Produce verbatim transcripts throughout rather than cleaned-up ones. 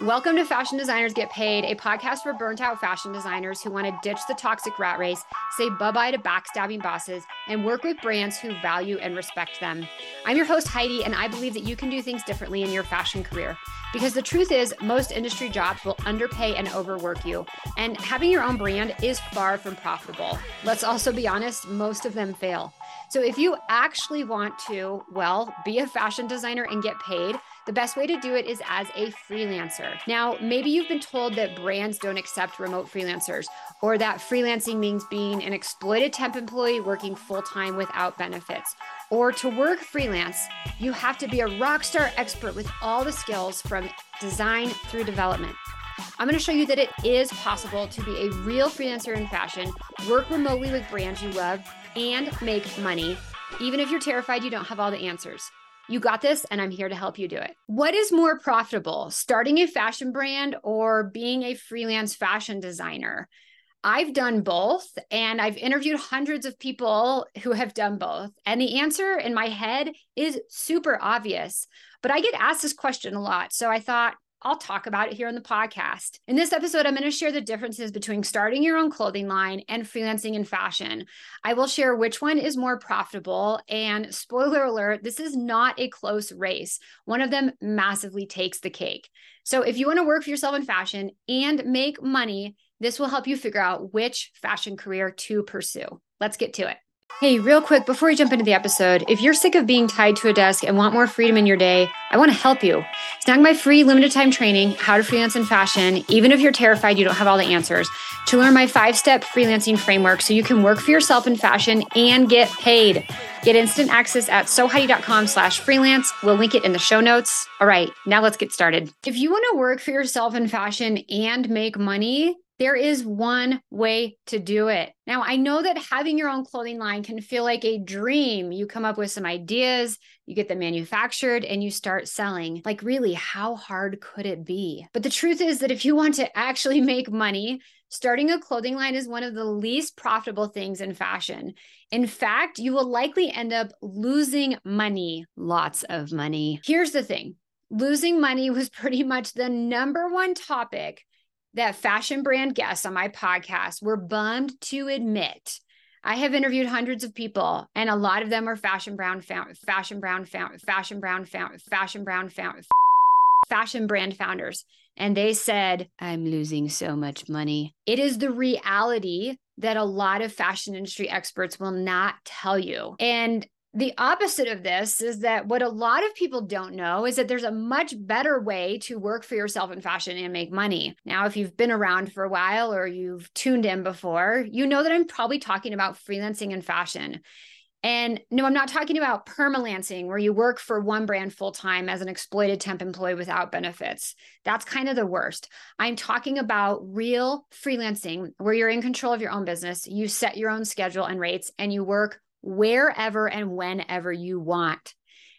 Welcome to Fashion Designers Get Paid, a podcast for burnt out fashion designers who want to ditch the toxic rat race, say bye-bye to backstabbing bosses, and work with brands who value and respect them. I'm your host, Heidi, and I believe that you can do things differently in your fashion career. Because the truth is, most industry jobs will underpay and overwork you, and having your own brand is far from profitable. Let's also be honest, most of them fail. So if you actually want to, well, be a fashion designer and get paid, the best way to do it is as a freelancer. Now, maybe you've been told that brands don't accept remote freelancers, or that freelancing means being an exploited temp employee working full-time without benefits. Or to work freelance, you have to be a rock star expert with all the skills from design through development. I'm going to show you that it is possible to be a real freelancer in fashion, work remotely with brands you love, and make money, even if you're terrified you don't have all the answers. You got this, and I'm here to help you do it. What is more profitable, starting a fashion brand or being a freelance fashion designer? I've done both, and I've interviewed hundreds of people who have done both. And the answer in my head is super obvious, but I get asked this question a lot. So I thought, I'll talk about it here on the podcast. In this episode, I'm going to share the differences between starting your own clothing line and freelancing in fashion. I will share which one is more profitable. And spoiler alert, this is not a close race. One of them massively takes the cake. So if you want to work for yourself in fashion and make money, this will help you figure out which fashion career to pursue. Let's get to it. Hey, real quick, before we jump into the episode, if you're sick of being tied to a desk and want more freedom in your day, I want to help you. Snag my free limited time training, How to Freelance in Fashion, even if you're terrified you don't have all the answers, to learn my five-step freelancing framework so you can work for yourself in fashion and get paid. Get instant access at soheidi.com slash freelance. We'll link it in the show notes. All right, now let's get started. If you want to work for yourself in fashion and make money, there is one way to do it. Now, I know that having your own clothing line can feel like a dream. You come up with some ideas, you get them manufactured, and you start selling. Like, really, how hard could it be? But the truth is that if you want to actually make money, starting a clothing line is one of the least profitable things in fashion. In fact, you will likely end up losing money, lots of money. Here's the thing. Losing money was pretty much the number one topic that fashion brand guests on my podcast were bummed to admit. I have interviewed hundreds of people, and a lot of them are fashion brand found, fashion brand found, fashion brand found, fashion brand found, fashion brand founders. And they said, I'm losing so much money. It is the reality that a lot of fashion industry experts will not tell you. And the opposite of this is that what a lot of people don't know is that there's a much better way to work for yourself in fashion and make money. Now, if you've been around for a while or you've tuned in before, you know that I'm probably talking about freelancing in fashion. And no, I'm not talking about permalancing, where you work for one brand full-time as an exploited temp employee without benefits. That's kind of the worst. I'm talking about real freelancing, where you're in control of your own business, you set your own schedule and rates, and you work wherever and whenever you want.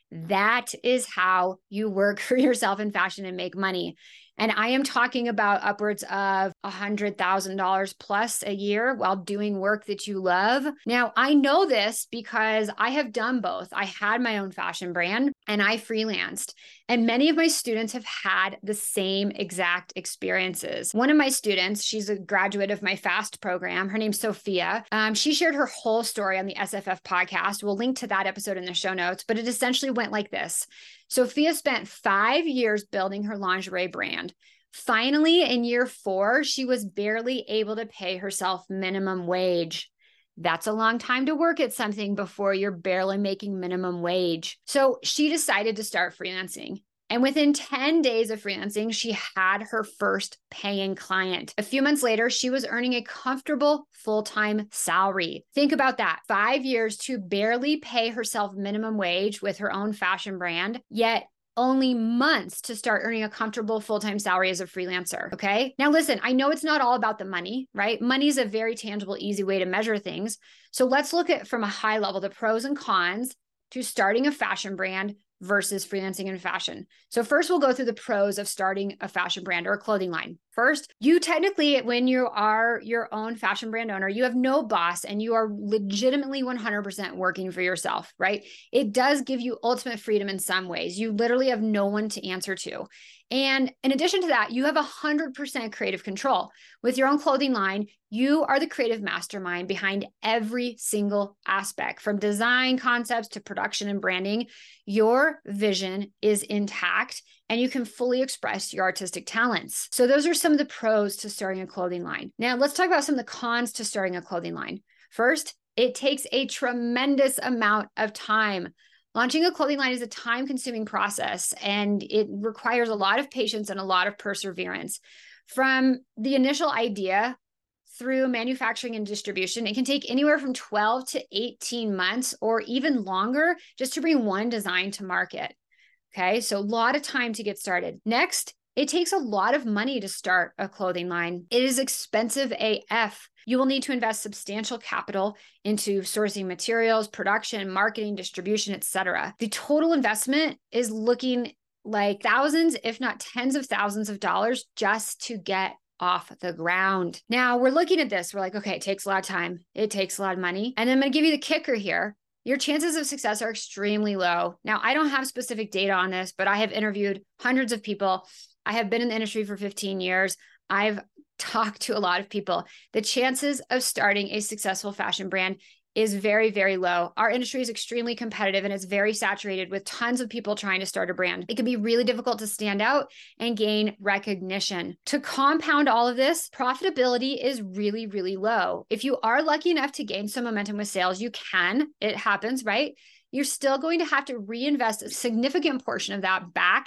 That is how you work for yourself in fashion and make money. And I am talking about upwards of one hundred thousand dollars plus a year while doing work that you love. Now, I know this because I have done both. I had my own fashion brand and I freelanced. And many of my students have had the same exact experiences. One of my students, she's a graduate of my FAST program. Her name's Sophia. Um, she shared her whole story on the S F F podcast. We'll link to that episode in the show notes, but it essentially went like this. Sophia spent five years building her lingerie brand. Finally, in year four, she was barely able to pay herself minimum wage. That's a long time to work at something before you're barely making minimum wage. So she decided to start freelancing. And within ten days of freelancing, she had her first paying client. A few months later, she was earning a comfortable full-time salary. Think about that. Five years to barely pay herself minimum wage with her own fashion brand, yet only months to start earning a comfortable full-time salary as a freelancer. Okay. Now listen, I know it's not all about the money, right? Money is a very tangible, easy way to measure things. So let's look at from a high level, the pros and cons to starting a fashion brand versus freelancing in fashion. So first we'll go through the pros of starting a fashion brand or a clothing line. First, you technically, when you are your own fashion brand owner, you have no boss and you are legitimately one hundred percent working for yourself, right? It does give you ultimate freedom in some ways. You literally have no one to answer to. And in addition to that, you have one hundred percent creative control. With your own clothing line, you are the creative mastermind behind every single aspect, from design concepts to production and branding. Your vision is intact and you can fully express your artistic talents. So those are some of the pros to starting a clothing line. Now let's talk about some of the cons to starting a clothing line. First, it takes a tremendous amount of time. Launching a clothing line is a time-consuming process, and it requires a lot of patience and a lot of perseverance. From the initial idea through manufacturing and distribution, it can take anywhere from twelve to eighteen months or even longer just to bring one design to market. Okay, so a lot of time to get started. Next, it takes a lot of money to start a clothing line. It is expensive A F. You will need to invest substantial capital into sourcing materials, production, marketing, distribution, et cetera. The total investment is looking like thousands, if not tens of thousands of dollars just to get off the ground. Now we're looking at this. We're like, okay, it takes a lot of time. It takes a lot of money. And I'm going to give you the kicker here. Your chances of success are extremely low. Now, I don't have specific data on this, but I have interviewed hundreds of people. I have been in the industry for fifteen years. I've talked to a lot of people. The chances of starting a successful fashion brand is very, very low. Our industry is extremely competitive and it's very saturated with tons of people trying to start a brand. It can be really difficult to stand out and gain recognition. To compound all of this, profitability is really, really low. If you are lucky enough to gain some momentum with sales, you can. It happens, right? You're still going to have to reinvest a significant portion of that back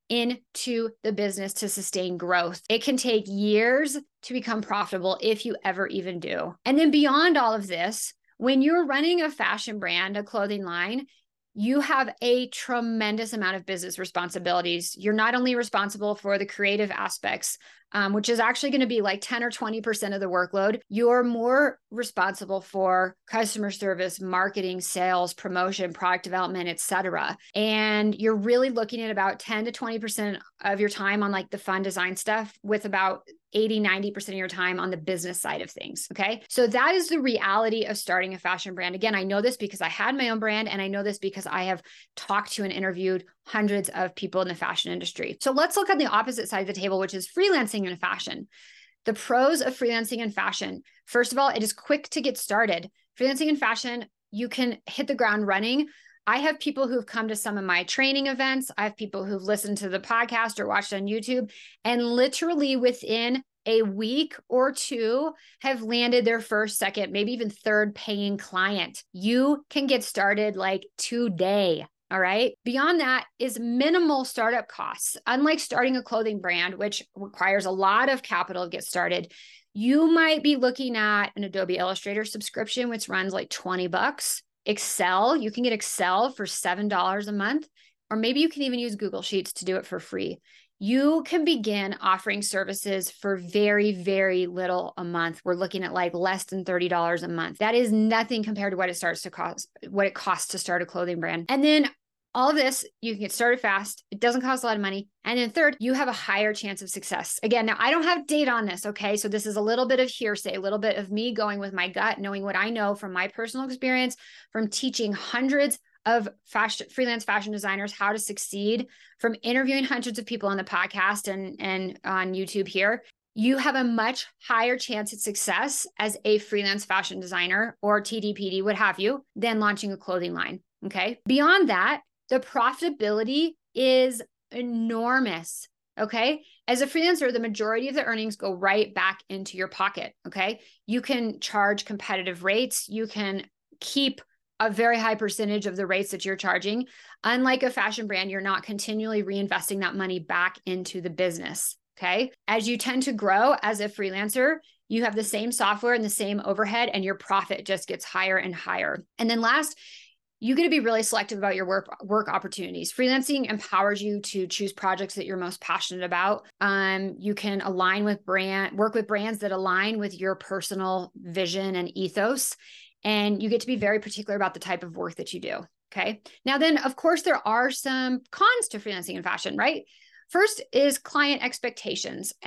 into the business to sustain growth. It can take years to become profitable if you ever even do. And then beyond all of this, when you're running a fashion brand, a clothing line, you have a tremendous amount of business responsibilities. You're not only responsible for the creative aspects, um, which is actually going to be like ten or twenty percent of the workload. You're more responsible for customer service, marketing, sales, promotion, product development, et cetera. And you're really looking at about ten to twenty percent of your time on like the fun design stuff, with about eighty, ninety percent of your time on the business side of things. Okay. So that is the reality of starting a fashion brand. Again, I know this because I had my own brand, and I know this because I have talked to and interviewed hundreds of people in the fashion industry. So let's look at the opposite side of the table, which is freelancing in fashion. The pros of freelancing in fashion. First of all, it is quick to get started. Freelancing in fashion, you can hit the ground running. I have people who've come to some of my training events. I have people who've listened to the podcast or watched on YouTube, and literally within a week or two have landed their first, second, maybe even third paying client. You can get started like today. All right. Beyond that is minimal startup costs. Unlike starting a clothing brand, which requires a lot of capital to get started, you might be looking at an Adobe Illustrator subscription, which runs like twenty bucks. Excel, you can get Excel for seven dollars a month, or maybe you can even use Google Sheets to do it for free. You can begin offering services for very, very little a month. We're looking at like less than thirty dollars a month. That is nothing compared to what it starts to cost, what it costs to start a clothing brand. And then all of this, you can get started fast. It doesn't cost a lot of money. And then third, you have a higher chance of success. Again, now I don't have data on this, okay? So this is a little bit of hearsay, a little bit of me going with my gut, knowing what I know from my personal experience, from teaching hundreds of fashion, freelance fashion designers how to succeed, from interviewing hundreds of people on the podcast and, and on YouTube here. You have a much higher chance at success as a freelance fashion designer or T D P D, what have you, than launching a clothing line, okay? Beyond that, the profitability is enormous, okay? As a freelancer, the majority of the earnings go right back into your pocket, okay? You can charge competitive rates. You can keep a very high percentage of the rates that you're charging. Unlike a fashion brand, you're not continually reinvesting that money back into the business, okay? As you tend to grow as a freelancer, you have the same software and the same overhead, and your profit just gets higher and higher. And then last, you got to be really selective about your work work opportunities. Freelancing empowers you to choose projects that you're most passionate about. Um, you can align with brand, work with brands that align with your personal vision and ethos. And you get to be very particular about the type of work that you do. Okay. Now then, of course, there are some cons to freelancing in fashion, right? First is client expectations. And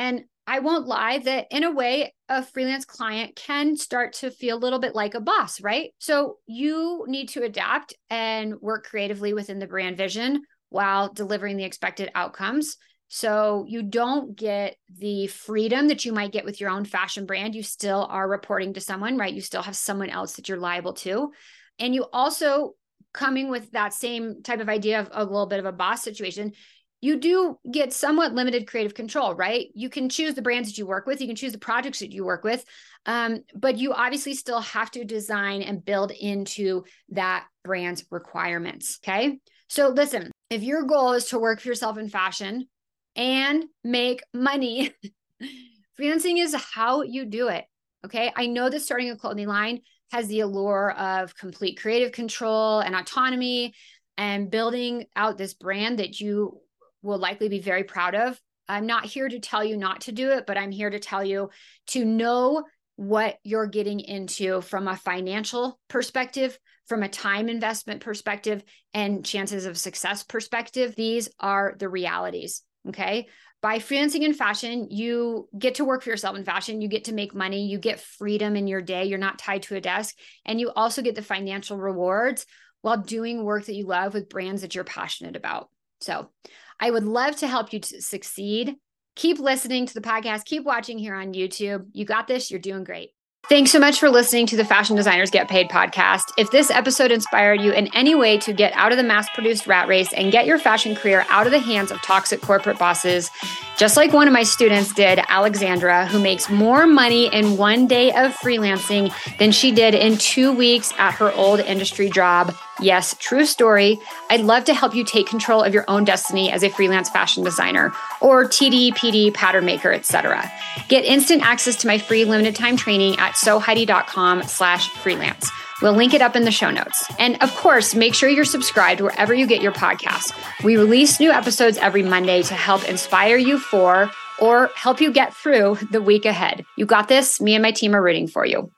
I won't lie that in a way, a freelance client can start to feel a little bit like a boss, right? So you need to adapt and work creatively within the brand vision while delivering the expected outcomes. So you don't get the freedom that you might get with your own fashion brand. You still are reporting to someone, right? You still have someone else that you're liable to. And you also, coming with that same type of idea of a little bit of a boss situation, you do get somewhat limited creative control, right? You can choose the brands that you work with. You can choose the projects that you work with. Um, but you obviously still have to design and build into that brand's requirements, okay? So listen, if your goal is to work for yourself in fashion and make money, freelancing is how you do it, okay? I know that starting a clothing line has the allure of complete creative control and autonomy and building out this brand that you will likely be very proud of. I'm not here to tell you not to do it, but I'm here to tell you to know what you're getting into from a financial perspective, from a time investment perspective, and chances of success perspective. These are the realities, okay? By freelancing in fashion, you get to work for yourself in fashion. You get to make money. You get freedom in your day. You're not tied to a desk. And you also get the financial rewards while doing work that you love with brands that you're passionate about. So I would love to help you to succeed. Keep listening to the podcast. Keep watching here on YouTube. You got this. You're doing great. Thanks so much for listening to the Fashion Designers Get Paid podcast. If this episode inspired you in any way to get out of the mass-produced rat race and get your fashion career out of the hands of toxic corporate bosses, just like one of my students did, Alexandra, who makes more money in one day of freelancing than she did in two weeks at her old industry job. Yes, true story. I'd love to help you take control of your own destiny as a freelance fashion designer or T D, P D, pattern maker, et cetera. Get instant access to my free limited time training at soheidi.com slash freelance. We'll link it up in the show notes. And of course, make sure you're subscribed wherever you get your podcasts. We release new episodes every Monday to help inspire you for or help you get through the week ahead. You got this. Me and my team are rooting for you.